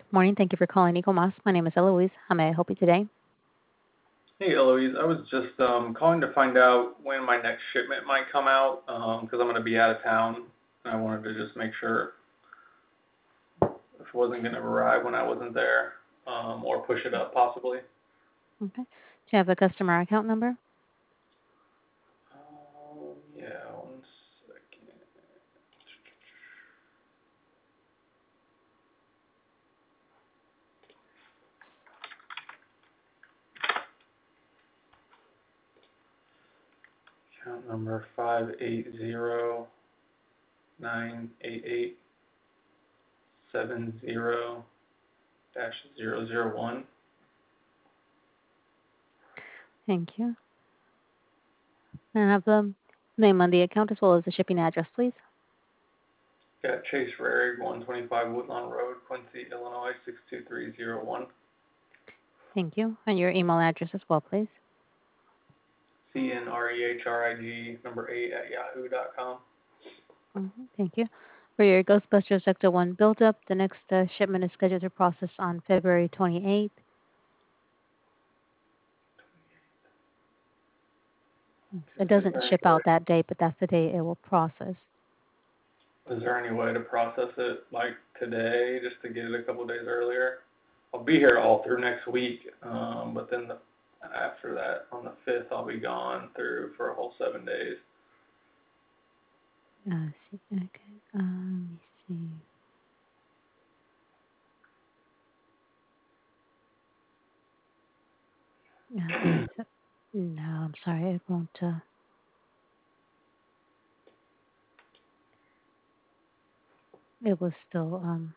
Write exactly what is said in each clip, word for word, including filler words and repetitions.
Morning. Thank you for calling Eagle Moss. My name is Eloise. How may I help you today? Hey Eloise, I was just um, calling to find out when my next shipment might come out because I'm going to be out of town. And I wanted to just make sure if it wasn't going to arrive when I wasn't there um, or push it up possibly. Okay. Do you have a customer account number? Um, yeah, one second. Account number five eight zero nine eight eight seven zero dash zero zero one. Thank you. And I have the name on the account as well as the shipping address, please. Yeah, Chase Rarig, one twenty-five Woodlawn Road, Quincy, Illinois, six two three zero one. Thank you. And your email address as well, please. C N R E H R I G number eight at yahoo dot com. Mm-hmm. Thank you. For your Ghostbusters Sector one buildup, the next uh, shipment is scheduled to process on February twenty-eighth. It Is doesn't there any ship way, out that day, but that's the day it will process. is there any way to process it like today just to get it a couple days earlier? I'll be here all through next week, um, but then the, after that, on the fifth, I'll be gone through for a whole seven days. Uh, see, okay. Um, let me see. Uh, it's, no, I'm sorry. It won't. Uh, it was still. Um,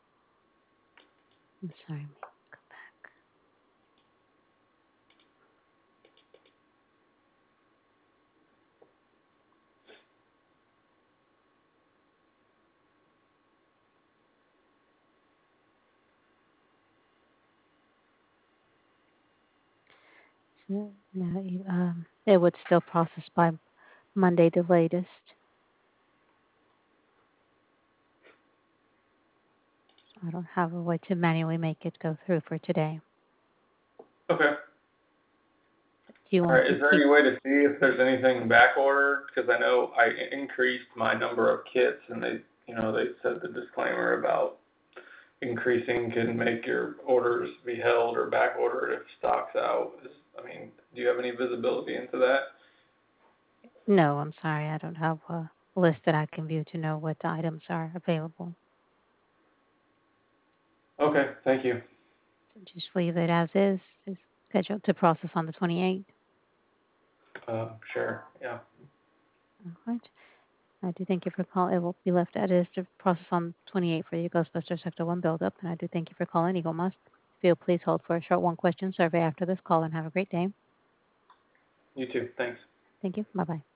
I'm sorry. Let me go back. So, no, you, um, it would still process by Monday the latest. I don't have a way to manually make it go through for today. Okay. Do you All want right. to Is there keep? any way to see if there's anything back ordered? Because I know I increased my number of kits, and they, you know, they said the disclaimer about increasing can make your orders be held or back ordered if stock's out. Is, I mean, do you have any visibility into that? No, I'm sorry. I don't have a list that I can view to know what items are available. Okay, thank you. So just leave it as is. It's scheduled to process on the twenty-eighth. Uh, sure, yeah. All right. I do thank you for calling. It will be left as is to process on twenty-eighth for your Ghostbuster Sector one buildup. And I do thank you for calling Eagle Must. If you'll please hold for a short one-question survey after this call and have a great day. You too, thanks. Thank you. Bye-bye.